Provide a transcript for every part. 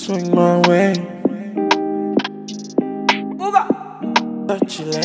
swing my way. Touch it,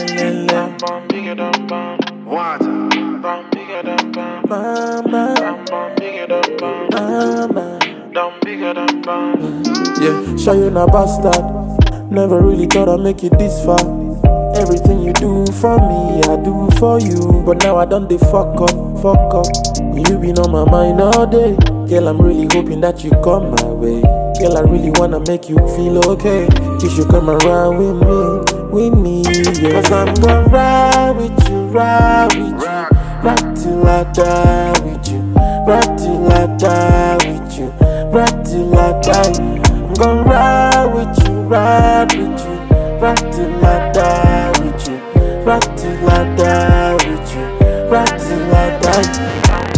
yeah, sure you not bastard. Never really thought I'd make it this far. Everything you do for me, I do for you. But now I done the fuck up. You been on my mind all day. Girl, I'm really hoping that you come my way. Girl, I really wanna make you feel okay. You should come around with me, yeah. Cause I'm gonna ride with you, ride till I die with you, ride till I die with you, ride till I die. I'm gonna ride with you, ride till I die with you, ride till I die with you, ride till I die.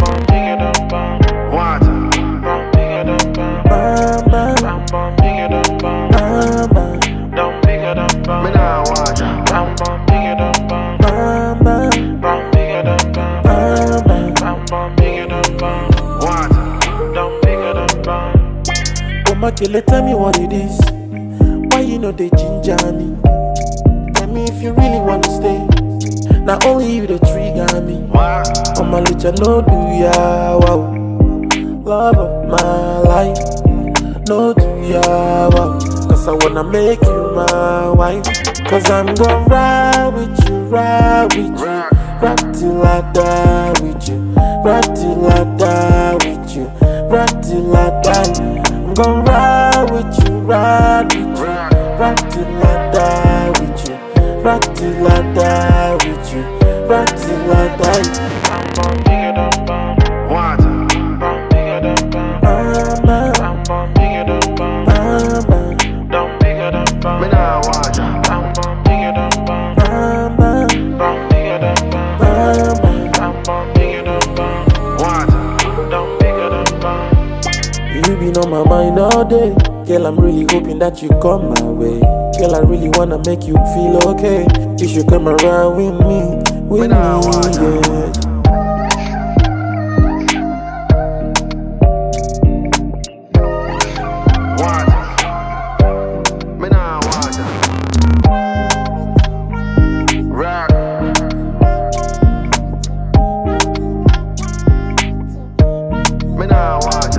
Makele, tell me what it is. Why you know they ginger me? Tell me if you really wanna stay. Not only you the trigger me. I'ma let you know do ya wow. Love of my life. No do ya wow. Cause I wanna make you my wife. Cause I'm gonna ride with you, ride till I die with you, ride till I die with you, ride till I die. I'm gonna ride with you, ride till I die with you, ride till I die with you, ride till I die. You been on my mind all day. Girl, I'm really hoping that you come my way. Girl, I really wanna make you feel okay. You should come around with me, yeah. Me nah watch